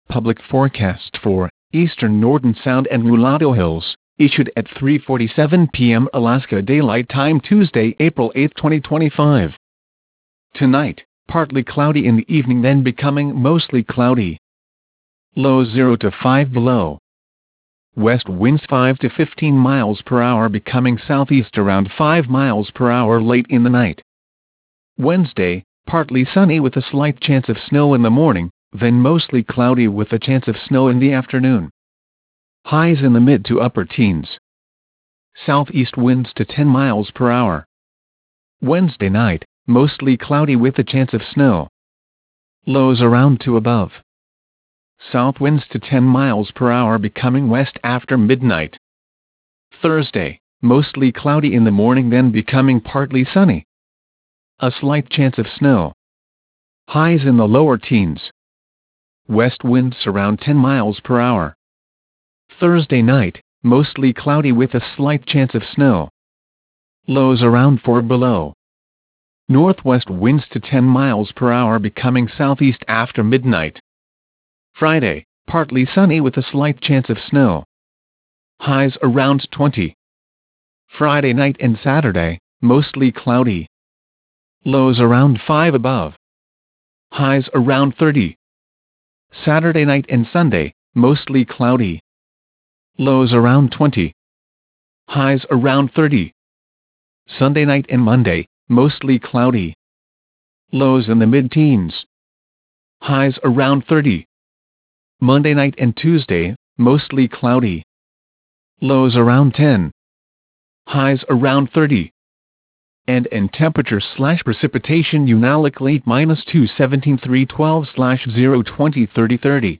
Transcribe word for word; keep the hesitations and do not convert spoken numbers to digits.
Public forecast for Eastern Norton Sound and Mulatto Hills, issued at three forty-seven p m Alaska Daylight Time Tuesday, April eighth twenty twenty-five. Tonight, partly cloudy in the evening, then becoming mostly cloudy. Lows zero to five below. West winds five to fifteen miles per hour, becoming southeast around five miles per hour late in the night. Wednesday, partly sunny with a slight chance of snow in the morning, then mostly cloudy with a chance of snow in the afternoon. Highs in the mid to upper teens. Southeast winds to ten miles per hour. Wednesday night, mostly cloudy with a chance of snow. Lows around two above. South winds to ten miles per hour, becoming west after midnight. Thursday, mostly cloudy in the morning, then becoming partly sunny. A slight chance of snow. Highs in the lower teens. West winds around ten miles per hour. Thursday night, mostly cloudy with a slight chance of snow. Lows around four below. Northwest winds to ten miles per hour, becoming southeast after midnight. Friday, partly sunny with a slight chance of snow. Highs around twenty. Friday night and Saturday, mostly cloudy. Lows around five above. Highs around thirty. Saturday night and Sunday, mostly cloudy. Lows around twenty. Highs around thirty. Sunday night and Monday, mostly cloudy. Lows in the mid-teens. Highs around thirty. Monday night and Tuesday, mostly cloudy. Lows around ten. Highs around thirty. And in temperature slash precipitation, Unalak late minus two seventeen three twelve slash zero twenty thirty thirty.